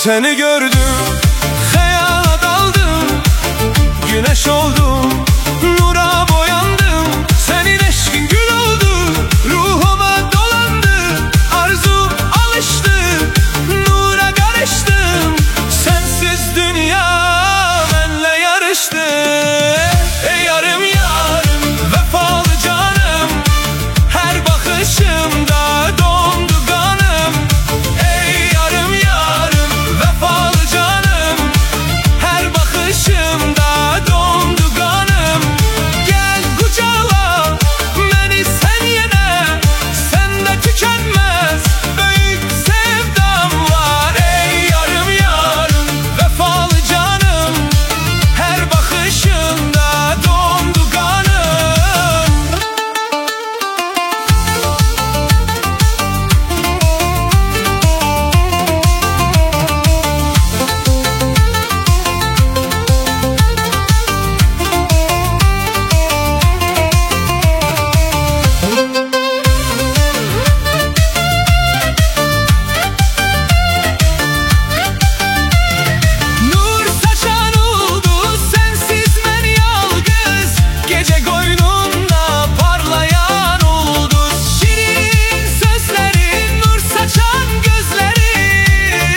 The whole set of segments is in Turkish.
Seni gördüm, hayala daldım, güneş oldum, nura boyandım. Senin eşkin gül oldu, ruhuma dolandı, arzum alıştı, nura karıştım. Sensiz dünya benle yarıştı. Ey yarım yarım, vefalı canım, her bakışımda dondu kanım. Ey yarım yarım, vefalı canım, her bakışımda dondu kanım. Gel kucağıma beni sen yine, sende tükenmez büyük sevdam var. Ey yarım yarım, vefalı canım, her bakışımda dondu kanım. Nur saçan oldu sensiz men yalgız, gece koynumda parlayan oldu. Şirin sözlerin, nur saçan gözlerin,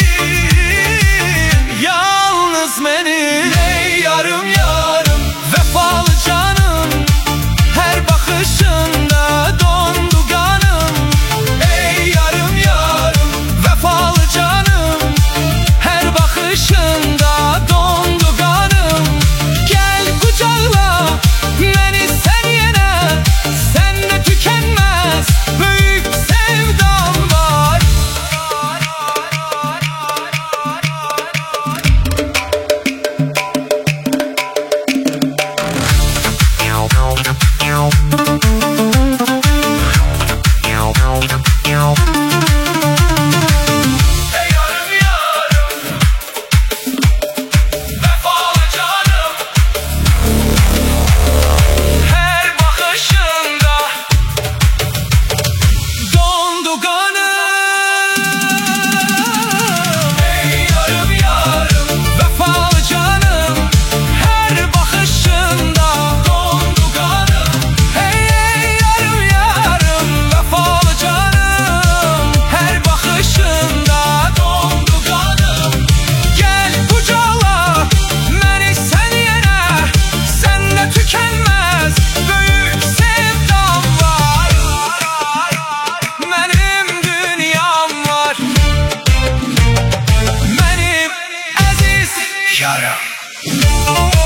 yalnız benim. Ey yarım yarım, vefalı canım, her bakışında dondu kanım. Ey yarım yarım, vefalı canım, her bakışında dondu kanım. Gel kucağıma beni sen yine, sende tükenmez büyük sevdam var. Ey yarım yarım, vefalı canım, her bakışında dondu kanım. Ey yarım yarım, vefalı canım, her bakışında dondu kanım. Ey yarım yarım, vefalı canım, her bakışında dondu kanım. Gel kucağıma beni sen yine, sende tükenmez büyük sevdam var. Benim dünyam var, benim aziz yarım.